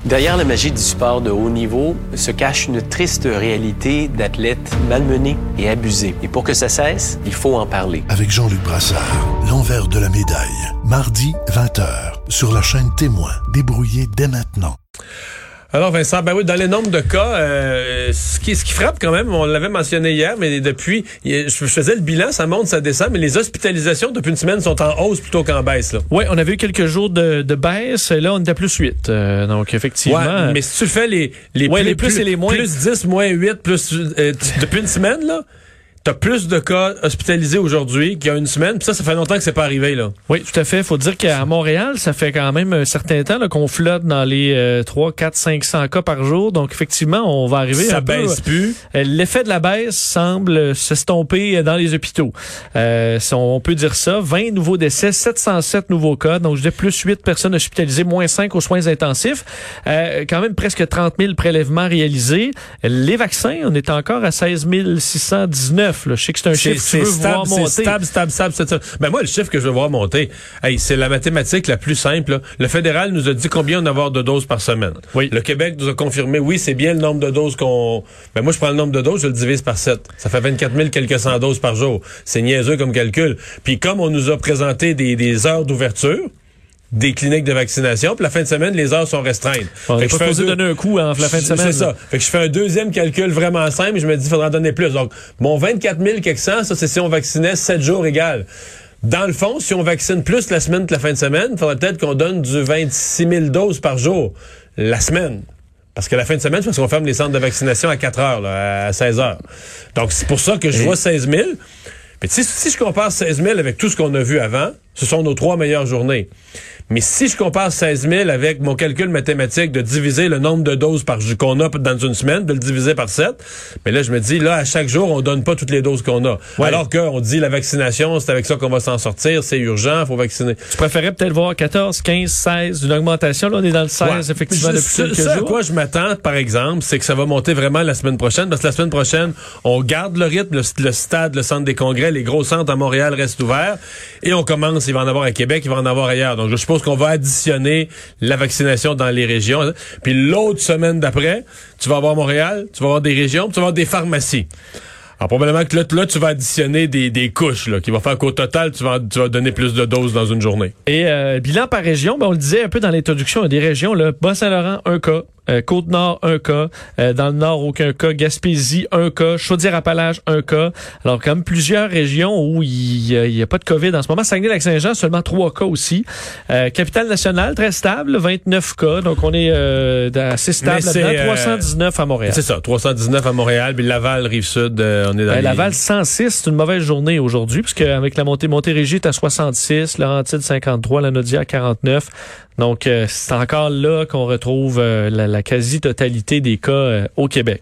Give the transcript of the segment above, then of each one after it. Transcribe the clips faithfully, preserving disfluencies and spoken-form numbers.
Derrière la magie du sport de haut niveau se cache une triste réalité d'athlètes malmenés et abusés. Et pour que ça cesse, il faut en parler. Avec Jean-Luc Brassard, l'envers de la médaille. Mardi, vingt heures, sur la chaîne Témoin. Débrouillé dès maintenant. Alors Vincent, ben oui, dans les nombres de cas, euh, ce, qui, ce qui frappe quand même, on l'avait mentionné hier, mais depuis, je faisais le bilan, ça monte, ça descend, mais les hospitalisations depuis une semaine sont en hausse plutôt qu'en baisse. Là. Oui, on avait eu quelques jours de, de baisse, là on était à plus huit, euh, donc effectivement. Ouais, mais si tu fais les, les, ouais, plus, les plus, plus et les moins. Plus dix, moins huit, plus euh, depuis une semaine, là. T'as plus de cas hospitalisés aujourd'hui qu'il y a une semaine, puis ça, ça fait longtemps que c'est pas arrivé, là. Oui, tout à fait. Faut dire qu'à Montréal, ça fait quand même un certain temps là, qu'on flotte dans les euh, trois, quatre, cinq cents cas par jour. Donc, effectivement, on va arriver ça un baisse peu, plus. Euh, l'effet de la baisse semble s'estomper dans les hôpitaux. Euh, on peut dire ça. vingt nouveaux décès, sept cent sept nouveaux cas. Donc, je dis plus huit personnes hospitalisées, moins cinq aux soins intensifs. Euh, quand même presque trente mille prélèvements réalisés. Les vaccins, on est encore à seize mille six cent dix-neuf. Là. Je sais que c'est un c'est, chiffre que tu veux stable, voir monter. C'est stable, stable, stable, c'est ça. Ben moi, le chiffre que je veux voir monter, hey, c'est la mathématique la plus simple. Là. Le fédéral nous a dit combien on va avoir de doses par semaine. Oui. Le Québec nous a confirmé, oui, c'est bien le nombre de doses qu'on... Ben moi, je prends le nombre de doses, je le divise par sept. Ça fait vingt-quatre mille quelques cent doses par jour. C'est niaiseux comme calcul. Puis comme on nous a présenté des, des heures d'ouverture, des cliniques de vaccination, puis la fin de semaine, les heures sont restreintes. On n'est pas supposé deux... donner un coup en la fin de semaine. C'est ça. Fait que je fais un deuxième calcul vraiment simple et je me dis, il faudra en donner plus. Donc, mon vingt-quatre mille quelques cent, ça, c'est si on vaccinait sept jours égal. Dans le fond, si on vaccine plus la semaine que la fin de semaine, il faudrait peut-être qu'on donne du vingt-six mille doses par jour la semaine. Parce que la fin de semaine, c'est parce qu'on ferme les centres de vaccination à quatre heures, là, à seize heures. Donc, c'est pour ça que je et... vois seize mille. Mais si, si je compare seize mille avec tout ce qu'on a vu avant, ce sont nos trois meilleures journées. Mais si je compare seize mille avec mon calcul mathématique de diviser le nombre de doses par jour qu'on a dans une semaine, de le diviser par sept, mais là, je me dis, là, à chaque jour, on donne pas toutes les doses qu'on a. Ouais. Alors qu'on dit la vaccination, c'est avec ça qu'on va s'en sortir, c'est urgent, faut vacciner. Tu préférais peut-être voir quatorze, quinze, seize, une augmentation. Là, on est dans le seize, ouais. Effectivement, depuis ce, quelques ce jours. À quoi je m'attends, par exemple, c'est que ça va monter vraiment la semaine prochaine, parce que la semaine prochaine, on garde le rythme, le, le stade, le centre des congrès, les gros centres à Montréal restent ouverts, et on commence, il va en avoir à Québec, il va en avoir ailleurs. Donc, je suppose qu'on va additionner la vaccination dans les régions. Puis l'autre semaine d'après, tu vas avoir Montréal, tu vas avoir des régions, puis tu vas avoir des pharmacies. Alors, probablement que là, là tu vas additionner des, des couches, là, qui va faire qu'au total, tu vas, tu vas donner plus de doses dans une journée. Et euh, bilan par région, ben, on le disait un peu dans l'introduction, il y a des régions, là, Bas-Saint-Laurent, un cas. Euh, Côte-Nord, un cas. Euh, dans le Nord, aucun cas. Gaspésie, un cas. Chaudière-Appalaches, un cas. Alors, quand même plusieurs régions où il n'y a, a pas de COVID en ce moment. Saguenay-Lac-Saint-Jean, seulement trois cas aussi. Euh, Capitale-Nationale, très stable, vingt-neuf cas. Donc, on est euh, assez stable là-dedans. Euh, trois cent dix-neuf à Montréal. C'est ça, trois cent dix-neuf à Montréal. Puis Laval, Rive-Sud, euh, on est dans euh, les... Laval, cent six, c'est une mauvaise journée aujourd'hui, puisque avec la montée, Montérégie est à soixante-six, Laurentide, cinquante-trois, Lanaudière, quarante-neuf. Donc, euh, c'est encore là qu'on retrouve euh, la, la quasi-totalité des cas euh, au Québec.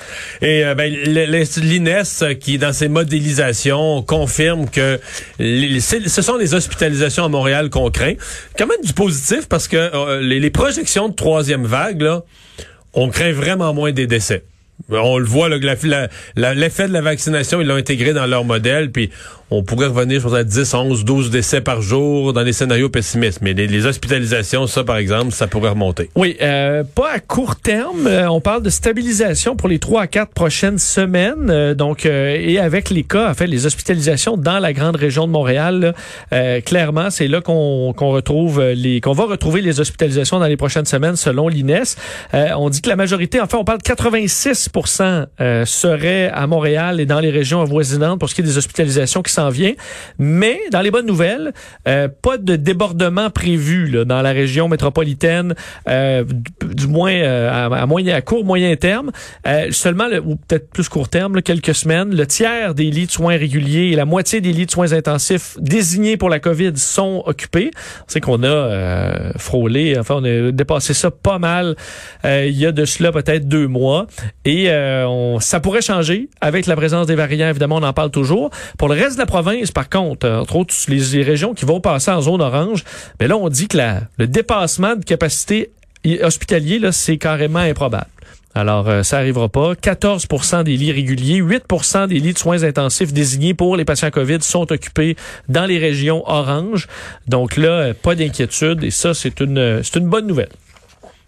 Et euh, ben, l'I N E S, qui, dans ses modélisations, confirme que les, ce sont les hospitalisations à Montréal qu'on craint. Quand même du positif, parce que euh, les, les projections de troisième vague, là, on craint vraiment moins des décès. On le voit, là, la, la, l'effet de la vaccination, ils l'ont intégré dans leur modèle, puis on pourrait revenir, je pense, à dix, onze, douze décès par jour dans les scénarios pessimistes. Mais les, les hospitalisations, ça, par exemple, ça pourrait remonter. Oui, euh, pas à court terme. Euh, on parle de stabilisation pour les trois à quatre prochaines semaines. Euh, donc, euh, et avec les cas, en fait, les hospitalisations dans la grande région de Montréal, là, euh, clairement, c'est là qu'on, qu'on retrouve les, qu'on va retrouver les hospitalisations dans les prochaines semaines, selon l'I N E S. Euh, on dit que la majorité, enfin, on parle de quatre-vingt-six pour cent euh, serait à Montréal et dans les régions avoisinantes pour ce qui est des hospitalisations qui s'en vient. Mais, dans les bonnes nouvelles, euh, pas de débordement prévu là, dans la région métropolitaine, euh, du, du moins euh, à, à moyen, à court, moyen terme. Euh, seulement, le, ou peut-être plus court terme, là, quelques semaines, le tiers des lits de soins réguliers et la moitié des lits de soins intensifs désignés pour la COVID sont occupés. On sait qu'on a euh, frôlé, enfin, on a dépassé ça pas mal euh, il y a de cela peut-être deux mois. Et euh, on, ça pourrait changer avec la présence des variants, évidemment, on en parle toujours. Pour le reste de la province, par contre, entre autres, les, les régions qui vont passer en zone orange, mais là, on dit que la, le dépassement de capacité hospitalier, là, c'est carrément improbable. Alors, euh, ça arrivera pas. quatorze pour cent des lits réguliers, huit pour cent des lits de soins intensifs désignés pour les patients COVID sont occupés dans les régions orange. Donc là, pas d'inquiétude et ça, c'est une, c'est une bonne nouvelle.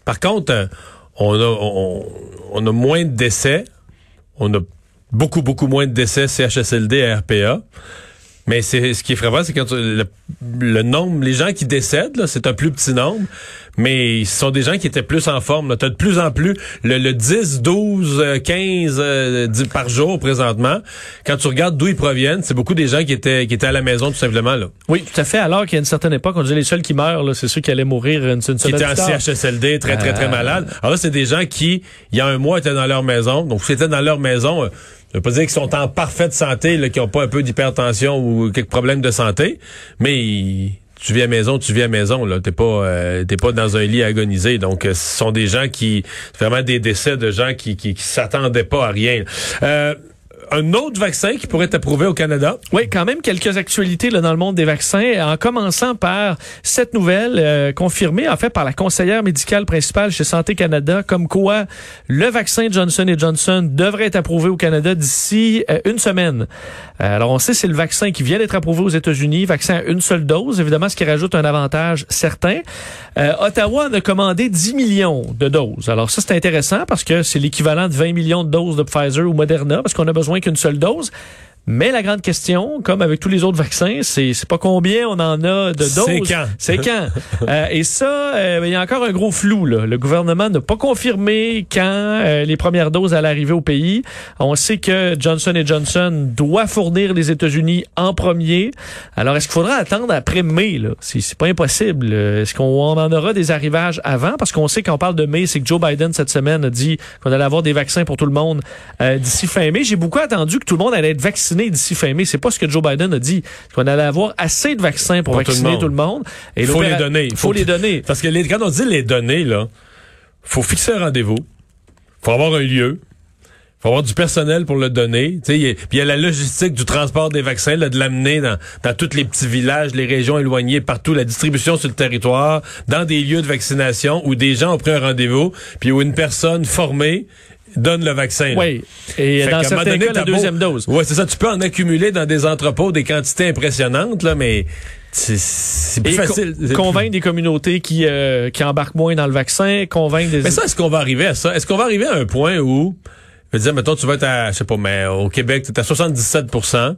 Par contre, euh, on, a, on, on a moins de décès. On a beaucoup, beaucoup moins de décès C H S L D et R P A. Mais c'est ce qui est frappant, c'est quand le, le nombre, les gens qui décèdent, là, c'est un plus petit nombre, mais ce sont des gens qui étaient plus en forme. Tu as de plus en plus le, le dix, douze, quinze euh, dix par jour présentement. Quand tu regardes d'où ils proviennent, c'est beaucoup des gens qui étaient qui étaient à la maison tout simplement. Là. Oui, tout à fait. Alors qu'à une certaine époque, on disait les seuls qui meurent, là, c'est ceux qui allaient mourir une, une semaine Qui étaient en C H S L D, très, très, très, très malades. Alors là, c'est des gens qui, il y a un mois, étaient dans leur maison. Donc, s'ils étaient dans leur maison... Euh, je veux pas dire qu'ils sont en parfaite santé, là, qu'ils n'ont pas un peu d'hypertension ou quelques problèmes de santé, mais tu vis à maison, tu vis à maison, là. T'es pas, euh, t'es pas dans un lit à agoniser. Donc, euh, ce sont des gens qui, c'est vraiment des décès de gens qui, qui, qui s'attendaient pas à rien. Euh, Un autre vaccin qui pourrait être approuvé au Canada. Oui, quand même quelques actualités là, dans le monde des vaccins, en commençant par cette nouvelle euh, confirmée en fait par la conseillère médicale principale chez Santé Canada, comme quoi le vaccin Johnson and Johnson devrait être approuvé au Canada d'ici euh, une semaine. Euh, alors on sait c'est le vaccin qui vient d'être approuvé aux États-Unis, vaccin à une seule dose, évidemment ce qui rajoute un avantage certain. Euh, Ottawa en a commandé dix millions de doses. Alors ça c'est intéressant parce que c'est l'équivalent de vingt millions de doses de Pfizer ou Moderna parce qu'on a besoin qu'une seule dose. Mais la grande question, comme avec tous les autres vaccins, c'est c'est pas combien on en a de doses. C'est quand. C'est quand. euh, et ça, euh, il y a encore un gros flou. Là. Le gouvernement n'a pas confirmé quand euh, les premières doses allaient arriver au pays. On sait que Johnson and Johnson doit fournir les États-Unis en premier. Alors, est-ce qu'il faudra attendre après mai? Là? C'est, c'est pas impossible. Est-ce qu'on en aura des arrivages avant? Parce qu'on sait qu'on parle de mai, c'est que Joe Biden, cette semaine, a dit qu'on allait avoir des vaccins pour tout le monde euh, d'ici fin mai. J'ai beaucoup attendu que tout le monde allait être vacciné d'ici fin mai. C'est pas ce que Joe Biden a dit. Qu'on allait avoir assez de vaccins pour, pour vacciner tout le monde. Il faut les donner. Il faut, faut les donner. Parce que les, quand on dit les donner, là, faut fixer un rendez-vous. Faut avoir un lieu. Faut avoir du personnel pour le donner. Puis il y a la logistique du transport des vaccins, là, de l'amener dans, dans tous les petits villages, les régions éloignées, partout, la distribution sur le territoire, dans des lieux de vaccination où des gens ont pris un rendez-vous, puis où une personne formée donne le vaccin. Oui. Et fait dans certains donné, cas, la deuxième beau... dose. Oui, c'est ça. Tu peux en accumuler dans des entrepôts des quantités impressionnantes, là, mais c'est, c'est plus Et facile. Co- convaincre des communautés qui, euh, qui embarquent moins dans le vaccin, convaincre des... Mais ça, est-ce qu'on va arriver à ça? Est-ce qu'on va arriver à un point où, je veux dire, mettons, tu vas être à, je sais pas, mais au Québec, tu es à soixante-dix-sept pour cent,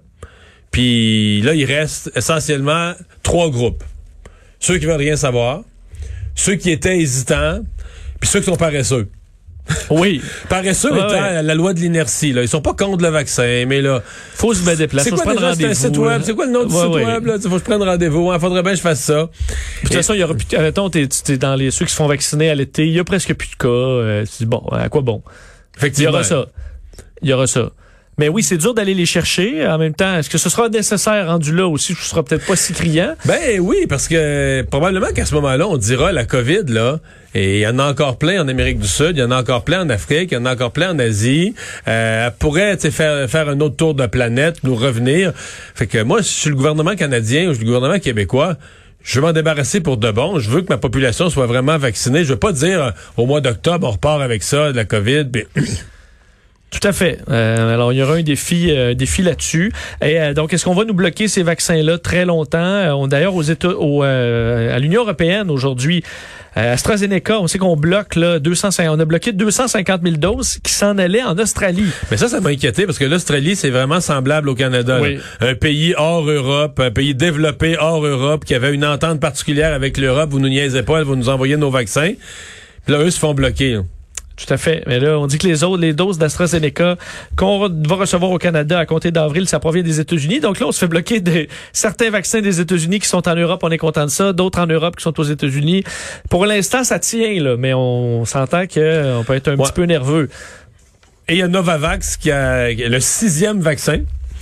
puis là, il reste essentiellement trois groupes. Ceux qui veulent rien savoir, ceux qui étaient hésitants, puis ceux qui sont paresseux. Oui. Paresseux ouais, étant ouais. la loi de l'inertie, là. Ils sont pas contre le vaccin, mais là. Faut se mettre des places. C'est faut quoi se prendre déjà, c'est un site web? C'est quoi le nom du ouais, site ouais. web, là? Faut que je prenne rendez-vous. Il faudrait bien que je fasse ça. Puis, de toute façon, il y aura plus, admettons, t'es, t'es dans les, ceux qui se font vacciner à l'été, il y a presque plus de cas. Euh, c'est bon. À quoi bon? Effectivement. Il y aura ça. Il y aura ça. Mais oui, c'est dur d'aller les chercher. En même temps, est-ce que ce sera nécessaire rendu là aussi? Ce sera peut-être pas si criant. Ben oui, parce que probablement qu'à ce moment-là, on dira la COVID, là, et il y en a encore plein en Amérique du Sud, il y en a encore plein en Afrique, il y en a encore plein en Asie. Euh, elle pourrait faire, faire un autre tour de planète, nous revenir. Fait que moi, si je suis le gouvernement canadien ou je suis le gouvernement québécois, je veux m'en débarrasser pour de bon. Je veux que ma population soit vraiment vaccinée. Je veux pas dire euh, au mois d'octobre, on repart avec ça, de la COVID. Puis Tout à fait. Euh, alors, il y aura un défi, euh, défi là-dessus. Et euh, donc, est-ce qu'on va nous bloquer ces vaccins-là très longtemps? Euh, on, d'ailleurs, aux États, au, euh, à l'Union européenne aujourd'hui, euh, AstraZeneca, on sait qu'on bloque là deux cent cinquante, on a bloqué deux cent cinquante mille doses qui s'en allaient en Australie. Mais ça, ça m'a inquiété parce que l'Australie, c'est vraiment semblable au Canada. Oui. Un pays hors Europe, un pays développé hors Europe, qui avait une entente particulière avec l'Europe. Vous nous niaisez pas, vous nous envoyez nos vaccins. Puis là, eux se font bloquer. Là. Tout à fait. Mais là, on dit que les autres, les doses d'AstraZeneca qu'on va recevoir au Canada à compter d'avril, ça provient des États-Unis. Donc là, on se fait bloquer de certains vaccins des États-Unis qui sont en Europe. On est content de ça. D'autres en Europe qui sont aux États-Unis. Pour l'instant, ça tient, là. Mais on s'entend qu'on peut être un ouais. petit peu nerveux. Et il y a Novavax qui a le sixième vaccin.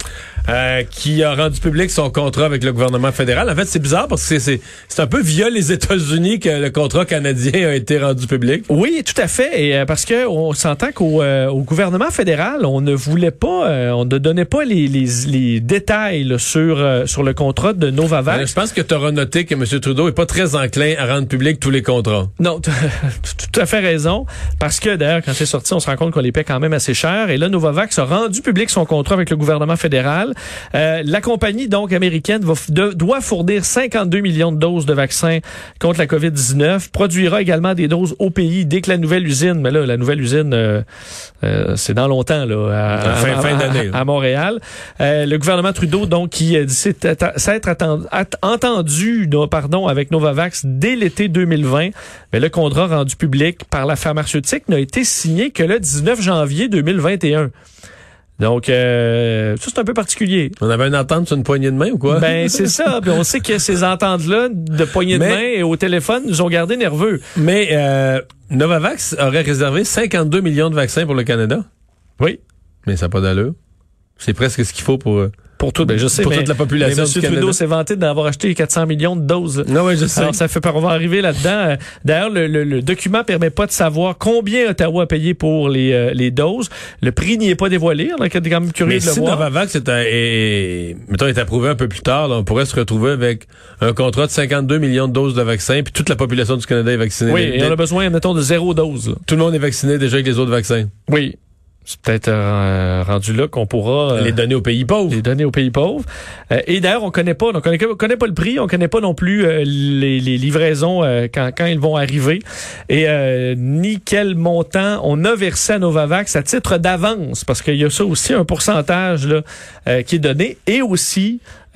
Euh, qui a rendu public son contrat avec le gouvernement fédéral. En fait, c'est bizarre parce que c'est, c'est, c'est un peu via les États-Unis que le contrat canadien a été rendu public. Oui, tout à fait. Et euh, parce que on s'entend qu'au euh, au gouvernement fédéral, on ne voulait pas, euh, on ne donnait pas les, les, les détails là, sur euh, sur le contrat de Novavax. Alors, je pense que tu auras noté que M. Trudeau est pas très enclin à rendre public tous les contrats. Non, t- tout à fait raison. Parce que d'ailleurs, quand c'est sorti, on se rend compte qu'on les paie quand même assez cher. Et là, Novavax a rendu public son contrat avec le gouvernement fédéral. Montréal. Euh, la compagnie, donc, américaine va, de, doit fournir cinquante-deux millions de doses de vaccins contre la covid dix-neuf, produira également des doses au pays dès que la nouvelle usine, mais là, la nouvelle usine, euh, euh, c'est dans longtemps, là, à, à, fin, à, fin d'année, à, à Montréal. Euh, le gouvernement Trudeau, donc, qui dit s'être attendu, entendu, pardon, avec Novavax dès l'été deux mille vingt, mais le contrat rendu public par la pharmaceutique n'a été signé que le dix-neuf janvier deux mille vingt et un. Donc, euh, ça, c'est un peu particulier. On avait une entente sur une poignée de main ou quoi? Ben, c'est ça. Puis on sait que ces ententes-là de poignée de mais, main et au téléphone nous ont gardés nerveux. Mais euh, Novavax aurait réservé cinquante-deux millions de vaccins pour le Canada. Oui. Mais ça n'a pas d'allure. C'est presque ce qu'il faut pour... Pour tout, ben je sais, pour mais, toute la population mais M. du Canada. Trudeau s'est vanté d'avoir acheté quatre cents millions de doses. Non, oui, je sais. Alors, ça fait peur. On va arriver là-dedans. D'ailleurs, le, le, le document permet pas de savoir combien Ottawa a payé pour les, euh, les doses. Le prix n'y est pas dévoilé. On est quand même curieux mais de le si voir. Novavax est, est, mettons, est approuvé un peu plus tard, là, on pourrait se retrouver avec un contrat de cinquante-deux millions de doses de vaccins, puis toute la population du Canada est vaccinée. Oui, les, et on a besoin, mettons, de zéro dose. Là. Tout le monde est vacciné déjà avec les autres vaccins. Oui. C'est peut-être euh, rendu là qu'on pourra... Euh, les donner aux pays pauvres. Les donner aux pays pauvres. Euh, et d'ailleurs, on connaît pas, on connaît, on connaît pas le prix, on connaît pas non plus euh, les, les livraisons euh, quand, quand ils vont arriver. Et euh, ni quel montant on a versé à Novavax à titre d'avance, parce qu'il y a ça aussi, un pourcentage là, euh, qui est donné, et aussi...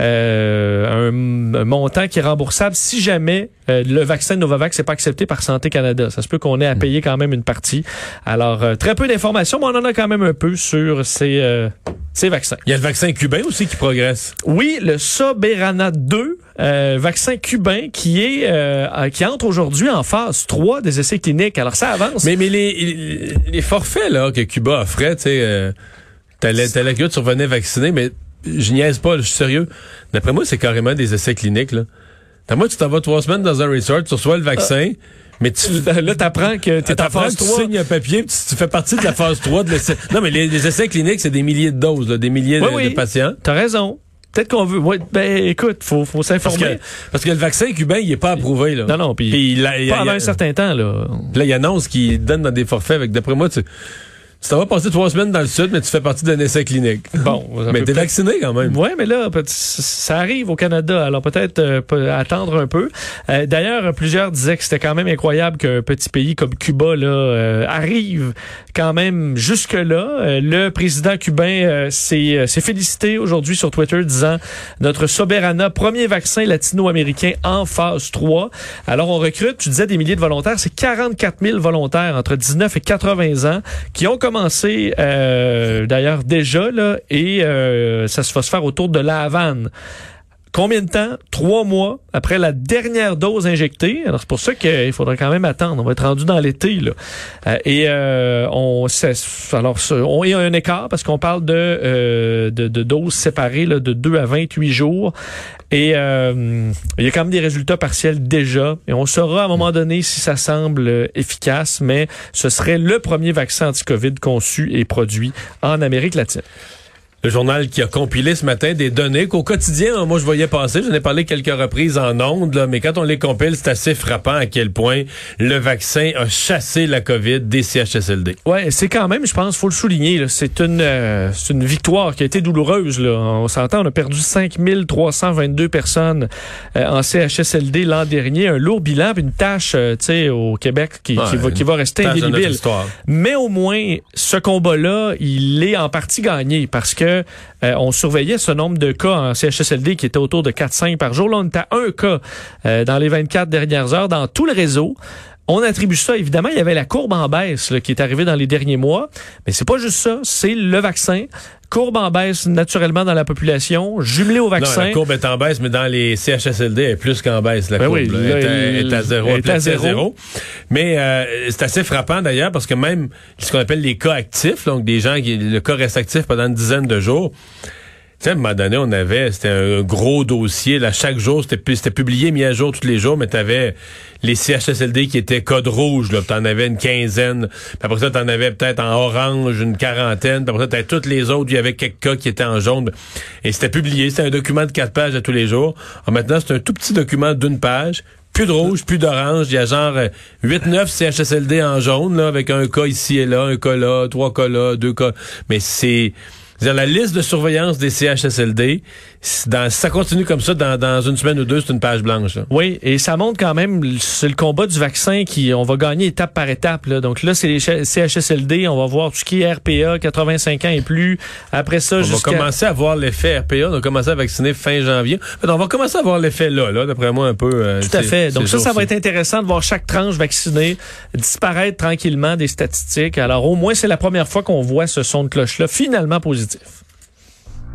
Euh, un, un montant qui est remboursable si jamais euh, le vaccin Novavax n'est pas accepté par Santé Canada. Ça se peut qu'on ait à payer quand même une partie. Alors, euh, très peu d'informations, mais on en a quand même un peu sur ces, euh, ces vaccins. Il y a le vaccin cubain aussi qui progresse. Oui, le Soberana deux, euh, vaccin cubain qui est euh, qui entre aujourd'hui en phase trois des essais cliniques. Alors, ça avance. Mais, mais les, les, les forfaits là que Cuba offrait, tu sais, euh, t'allais, t'allais que tu revenais vacciner, mais je niaise pas, là, je suis sérieux. D'après moi, c'est carrément des essais cliniques, là. D'après moi, tu t'en vas trois semaines dans un resort, tu reçois le vaccin, ah. mais tu... Là, t'apprends que t'es en phase trois. Tu signes un papier, puis tu, tu fais partie de la phase trois de l'essai. Non, mais les, les essais cliniques, c'est des milliers de doses, là, des milliers oui, de, oui. de patients. T'as raison. Peut-être qu'on veut... Ouais, ben, écoute, faut, faut s'informer. Parce que, parce que le vaccin cubain, il est pas approuvé, là. Non, non, puis... Puis il a, il a, pas avant un certain temps, là. Là, il annonce qu'il donne dans des forfaits avec, d'après moi, tu... Tu t'en vas passer trois semaines dans le sud, mais tu fais partie d'un essai clinique. Bon. Mais t'es vacciné quand même. Oui, mais là, ça arrive au Canada. Alors peut-être euh, attendre un peu. Euh, d'ailleurs, plusieurs disaient que c'était quand même incroyable qu'un petit pays comme Cuba là euh, arrive quand même jusque-là. Euh, le président cubain euh, s'est, euh, s'est félicité aujourd'hui sur Twitter disant « Notre Soberana, premier vaccin latino-américain en phase trois. » Alors on recrute, tu disais des milliers de volontaires, c'est quarante-quatre mille volontaires entre dix-neuf et quatre-vingts ans qui ont commencé euh, d'ailleurs déjà là et euh, ça se va se faire autour de La Havane. Combien de temps? Trois mois après la dernière dose injectée. Alors, c'est pour ça qu'il faudra quand même attendre. On va être rendu dans l'été, là. Euh, et euh, on alors on y a un écart parce qu'on parle de, euh, de, de doses séparées là, de deux à vingt-huit jours. Et euh, il y a quand même des résultats partiels déjà. Et on saura à un moment donné si ça semble efficace, mais ce serait le premier vaccin anti-COVID conçu et produit en Amérique latine. Le journal qui a compilé ce matin des données qu'au quotidien, moi, je voyais passer. J'en ai parlé quelques reprises en ondes, là, mais quand on les compile, c'est assez frappant à quel point le vaccin a chassé la COVID des C H S L D. Ouais, c'est quand même, je pense, faut le souligner, là, c'est une euh, c'est une victoire qui a été douloureuse. Là. On s'entend, on a perdu cinq mille trois cent vingt-deux personnes euh, en C H S L D l'an dernier. Un lourd bilan, puis une tâche, euh, tu sais, au Québec qui, ouais, qui, va, qui va rester indélébile. Mais au moins, ce combat-là, il est en partie gagné parce que Euh, on surveillait ce nombre de cas en C H S L D qui était autour de quatre à cinq par jour. Là, on était à un cas euh, dans les vingt-quatre dernières heures dans tout le réseau. On attribue ça, évidemment, il y avait la courbe en baisse là, qui est arrivée dans les derniers mois. Mais c'est pas juste ça, c'est le vaccin. Courbe en baisse naturellement dans la population, jumelée au vaccin. Non, la courbe est en baisse, mais dans les C H S L D, elle est plus qu'en baisse. La ben courbe oui, là, là, est, à, il, est à zéro. Est à zéro. zéro. Mais euh, c'est assez frappant d'ailleurs parce que même ce qu'on appelle les cas actifs, donc des gens qui le cas reste actif pendant une dizaine de jours. Tu sais, à un moment donné, on avait, c'était un gros dossier, là, chaque jour, c'était, c'était publié, mis à jour tous les jours, mais t'avais les C H S L D qui étaient code rouge, là, t'en avais une quinzaine, puis après ça, t'en avais peut-être en orange une quarantaine, puis après ça, t'avais toutes les autres, il y avait quelques cas qui étaient en jaune, et c'était publié, c'était un document de quatre pages à tous les jours. Alors maintenant, c'est un tout petit document d'une page, plus de rouge, plus d'orange, il y a genre huit neuf C H S L D en jaune, là, avec un cas ici et là, un cas là, trois cas là, deux cas, mais c'est... C'est-à-dire, la liste de surveillance des C H S L D, dans, si ça continue comme ça, dans, dans une semaine ou deux, c'est une page blanche. Là. Oui, et ça montre quand même, c'est le combat du vaccin qui, on va gagner étape par étape. Là. Donc là, c'est les C H S L D, on va voir tout ce qui est R P A, quatre-vingt-cinq ans et plus. Après ça, on jusqu'à... va commencer à voir l'effet R P A, on va commencer à vacciner fin janvier. En fait, on va commencer à voir l'effet là, là d'après moi, un peu. Euh, tout à fait. Donc ça, ça va être intéressant de voir chaque tranche vaccinée disparaître tranquillement des statistiques. Alors au moins, c'est la première fois qu'on voit ce son de cloche-là finalement positif.